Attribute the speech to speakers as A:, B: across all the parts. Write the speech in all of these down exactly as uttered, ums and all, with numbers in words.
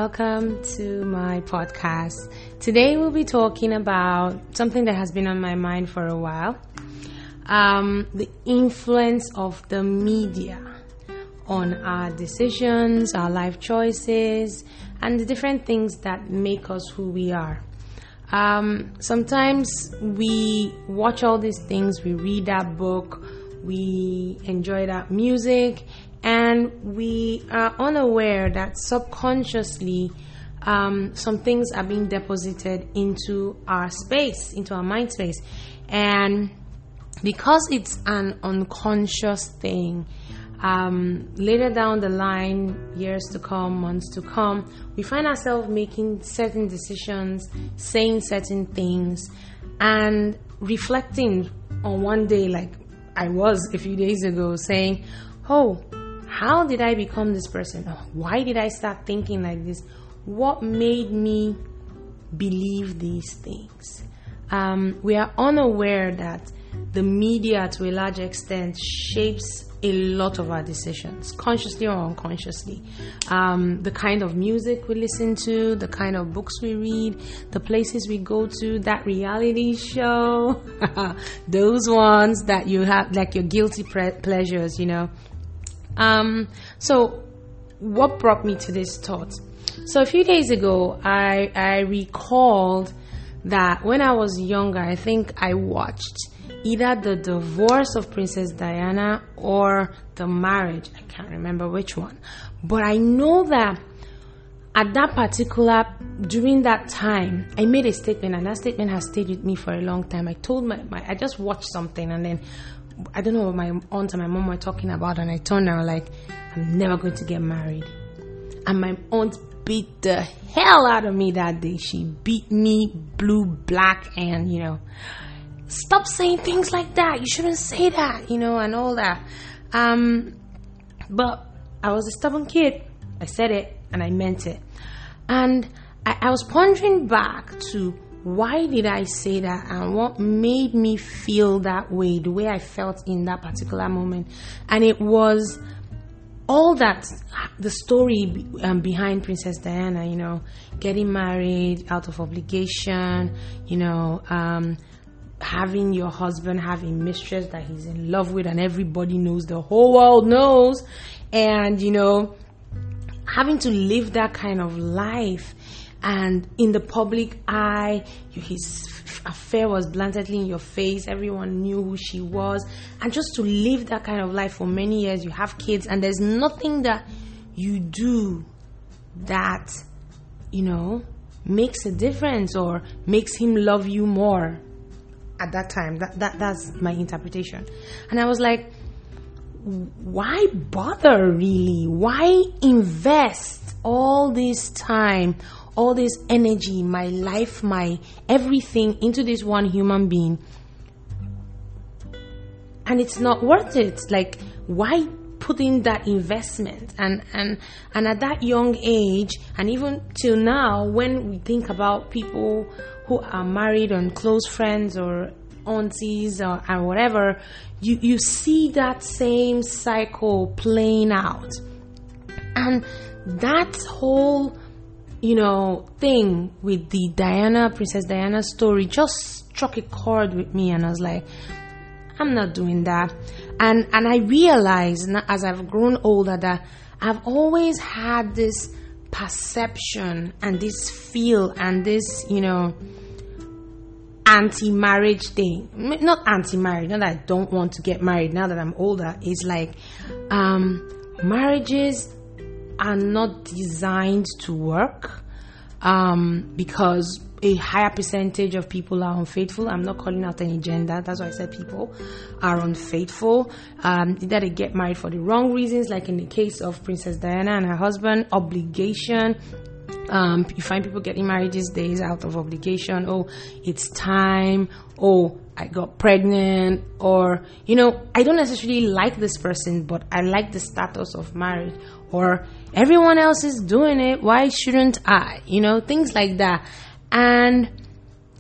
A: welcome to my podcast. Today we'll be talking about something that has been on my mind for a while. Um, the influence of the media on our decisions, our life choices, and the different things that make us who we are. Um, sometimes we watch all these things, we read that book, we enjoy that music, and we are unaware that subconsciously um, some things are being deposited into our space, into our mind space. And because it's an unconscious thing, um, later down the line, years to come, months to come, we find ourselves making certain decisions, saying certain things, and reflecting on one day, like I was a few days ago, saying, oh, how did I become this person? Why did I start thinking like this? What made me believe these things? Um, we are unaware that the media, to a large extent, shapes a lot of our decisions, consciously or unconsciously. Um, the kind of music we listen to, the kind of books we read, the places we go to, that reality show, those ones that you have, like your guilty pre- pleasures, you know. Um, so what brought me to this thought? So a few days ago, I, I recalled that when I was younger, I think I watched either the divorce of Princess Diana or the marriage. I can't remember which one. But I know that at that particular, during that time, I made a statement, and that statement has stayed with me for a long time. I told my, my I just watched something, and then I don't know what my aunt and my mom were talking about, and I turned around like, I'm never going to get married. And my aunt beat the hell out of me that day. She beat me blue, black, and, you know, stop saying things like that. You shouldn't say that, you know, and all that. Um, but I was a stubborn kid. I said it, and I meant it. And I, I was pondering back to why did I say that and what made me feel that way, the way I felt in that particular moment. And it was all that, the story um, behind Princess Diana, you know, getting married out of obligation, you know, um, having your husband have a mistress that he's in love with and everybody knows, the whole world knows, and, you know, having to live that kind of life. And in the public eye, his affair was blatantly in your face. Everyone knew who she was. And just to live that kind of life for many years, you have kids, and there's nothing that you do that, you know, makes a difference or makes him love you more at that time. That, that That's my interpretation. And I was like, why bother really? Why invest all this time, all this energy, my life, my everything into this one human being, and it's not worth it? Like, why put in that investment? And and and at that young age, and even till now, when we think about people who are married and close friends or aunties or, or whatever, you you see that same cycle playing out. And that whole, you know, thing with the Diana, Princess Diana story just struck a chord with me, and I was like, I'm not doing that. And and I realized as I've grown older that I've always had this perception and this feel and this, you know, anti-marriage thing. Not anti-marriage, not that I don't want to get married now that I'm older. It's like um, marriages are not designed to work um, because a higher percentage of people are unfaithful. I'm not calling out any gender. That's why I said people are unfaithful. Um, either they get married for the wrong reasons, like in the case of Princess Diana and her husband, obligation. Um, you find people getting married these days out of obligation. Oh, it's time. Oh, I got pregnant. Or, you know, I don't necessarily like this person, but I like the status of marriage. Or everyone else is doing it, why shouldn't I? You know, things like that. And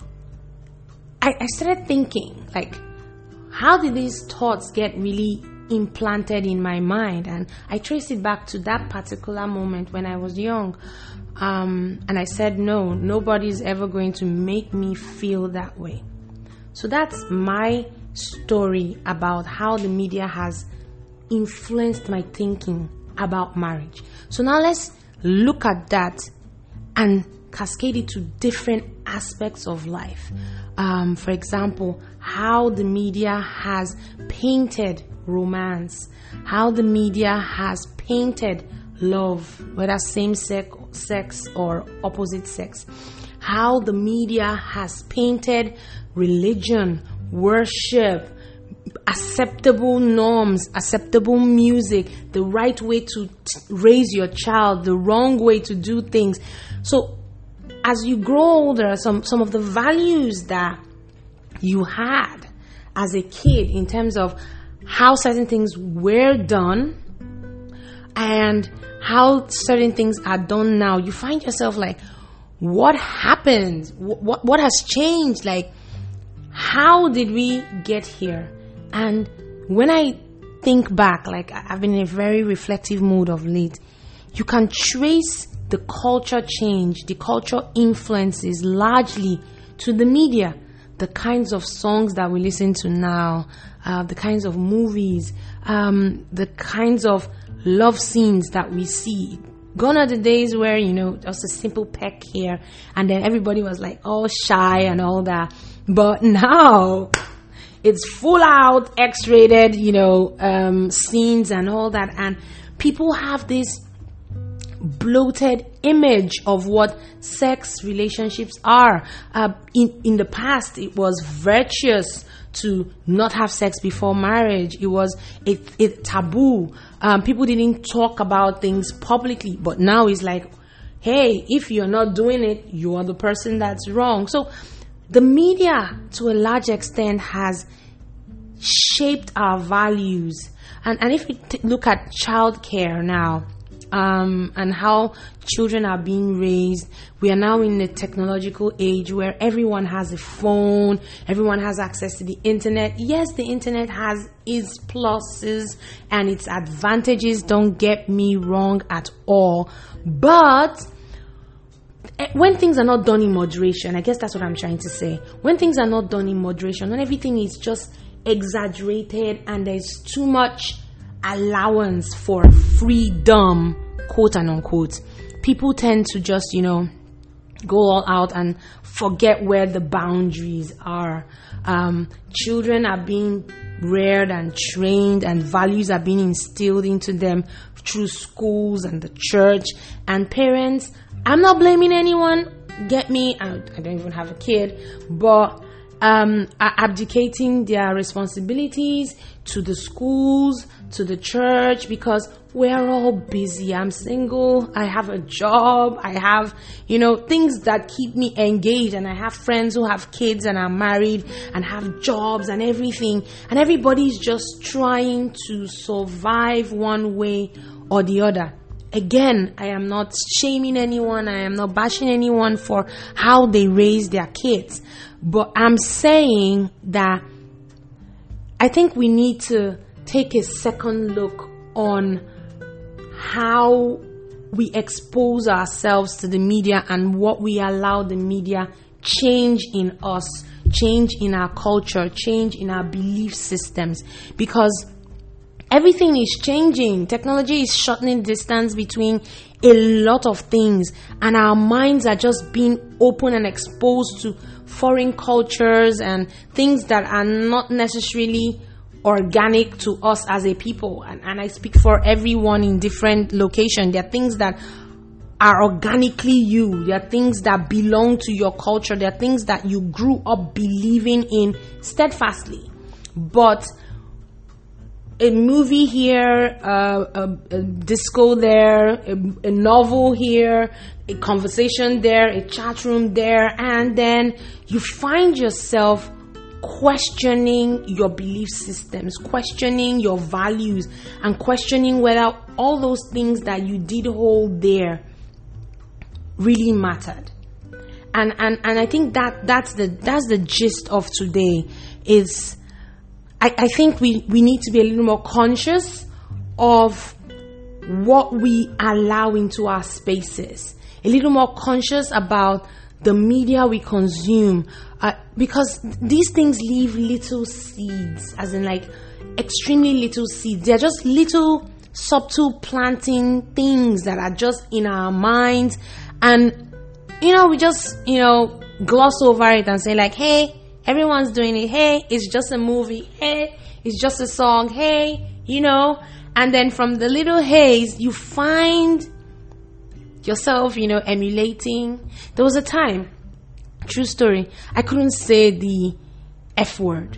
A: I, I started thinking, like, how did these thoughts get really implanted in my mind. And I trace it back to that particular moment when I was young. Um, and I said, no, nobody's ever going to make me feel that way. So that's my story about how the media has influenced my thinking about marriage. So now let's look at that and cascade it to different aspects of life. Um, for example, how the media has painted romance, how the media has painted love, whether same sex, sex or opposite sex, how the media has painted religion, worship, acceptable norms, acceptable music, the right way to t- raise your child, the wrong way to do things. So as you grow older, some, some of the values that you had as a kid in terms of how certain things were done and how certain things are done now, you find yourself like, what happened? What, what has changed? Like, how did we get here? And when I think back, like I've been in a very reflective mood of late, you can trace the culture change, the cultural influences largely to the media. The kinds of songs that we listen to now, uh, the kinds of movies, um, the kinds of love scenes that we see. Gone are the days where, you know, just a simple peck here and then everybody was like all shy and all that. But now it's full out X-rated, you know, um, scenes and all that. And people have this bloated image of what sex relationships are. Uh, in, in the past, it was virtuous to not have sex before marriage. It was a, a taboo. Um, people didn't talk about things publicly. But now it's like, hey, if you're not doing it, you are the person that's wrong. So the media, to a large extent, has shaped our values. And, and if we t- look at childcare now, um, and how children are being raised, we are now in the technological age where everyone has a phone, everyone has access to the internet. Yes, the internet has its pluses and its advantages, don't get me wrong at all. But when things are not done in moderation, I guess that's what I'm trying to say. When things are not done in moderation, when everything is just exaggerated and there's too much allowance for freedom, quote and unquote, people tend to just, you know, go all out and forget where the boundaries are. Um, children are being reared and trained and values are being instilled into them through schools and the church, and parents, I'm not blaming anyone, get me, I, I don't even have a kid, but um, are abdicating their responsibilities to the schools, to the church, because we're all busy. I'm single, I have a job, I have, you know, things that keep me engaged, and I have friends who have kids and are married and have jobs and everything, and everybody's just trying to survive one way or the other. Again, I am not shaming anyone, I am not bashing anyone for how they raise their kids, but I'm saying that I think we need to take a second look on how we expose ourselves to the media and what we allow the media change in us, change in our culture, change in our belief systems, because everything is changing. Technology is shortening distance between a lot of things, and our minds are just being open and exposed to foreign cultures and things that are not necessarily organic to us as a people. And, and I speak for everyone in different locations. There are things that are organically you. There are things that belong to your culture. There are things that you grew up believing in steadfastly. But a movie here, uh, a, a disco there, a, a novel here, a conversation there, a chat room there, and then you find yourself questioning your belief systems, questioning your values, and questioning whether all those things that you did hold there really mattered. And and and I think that that's the that's the gist of today. Is I, I think we, we need to be a little more conscious of what we allow into our spaces, a little more conscious about the media we consume, uh, because these things leave little seeds, as in like extremely little seeds. They're just little subtle planting things that are just in our minds, and you know, we just, you know, gloss over it and say like, hey, everyone's doing it, hey, it's just a movie, hey, it's just a song, hey, you know. And then from the little haze, you find yourself, you know, emulating. There was a time, true story, I couldn't say the F word.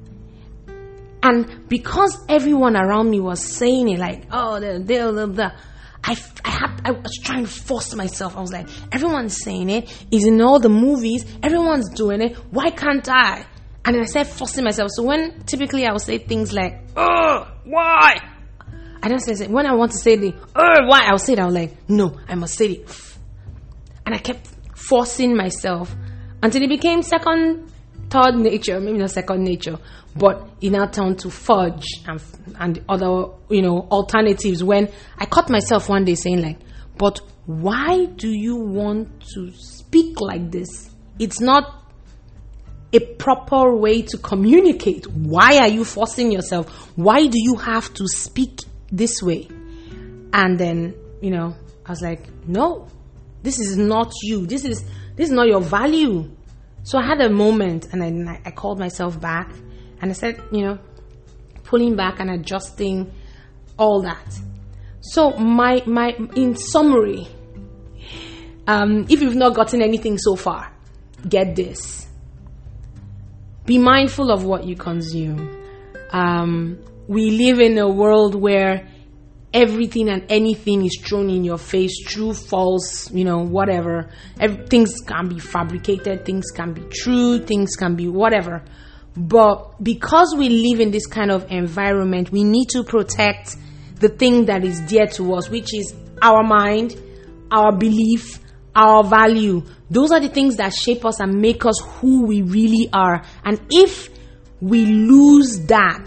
A: And because everyone around me was saying it, like, oh, the, the, the, the, I, I, had, I was trying to force myself. I was like, everyone's saying it. It's in all the movies. Everyone's doing it. Why can't I? And then I started forcing myself. So when typically I would say things like, oh, why? I don't say it. When I want to say the, oh, why? I'll say it. I was like, no, I must say it. And I kept forcing myself until it became second, third nature. Maybe not second nature, but it now turned to fudge and, and other, you know, alternatives. When I caught myself one day saying like, but why do you want to speak like this? It's not a proper way to communicate. Why are you forcing yourself? Why do you have to speak this way? And then, you know, I was like, no, this is not you. This is this is not your value. So I had a moment, and I, I called myself back, and I said, you know, pulling back and adjusting all that. So my my in summary, um, if you've not gotten anything so far, get this. Be mindful of what you consume. Um, we live in a world where everything and anything is thrown in your face, true, false, you know, whatever. Every, things can be fabricated, things can be true, things can be whatever. But because we live in this kind of environment, we need to protect the thing that is dear to us, which is our mind, our belief, our value. Those are the things that shape us and make us who we really are. And if we lose that,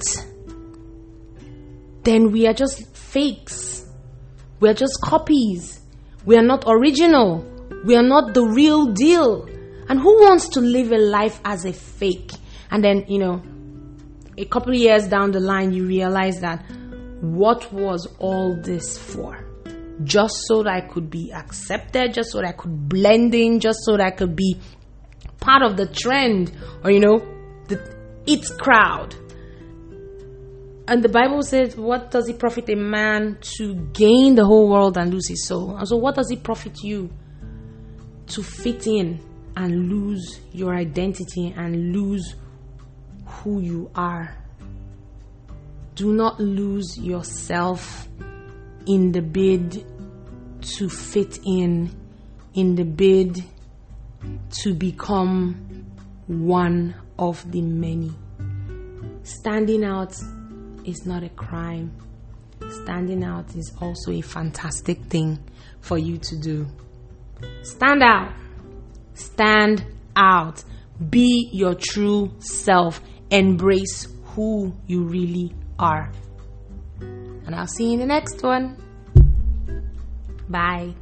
A: then we are just fakes. We are just copies. We are not original. We are not the real deal. And who wants to live a life as a fake? And then, you know, a couple of years down the line, you realize that what was all this for? Just so that I could be accepted, just so that I could blend in, just so that I could be part of the trend, or, you know, the its crowd. And the Bible says, what does it profit a man to gain the whole world and lose his soul? And so what does it profit you to fit in and lose your identity and lose who you are? Do not lose yourself in the bid to fit in, in the bid to become one of the many. Standing out is not a crime. Standing out is also a fantastic thing for you to do. Stand out. Stand out. Be your true self. Embrace who you really are. And I'll see you in the next one. Bye.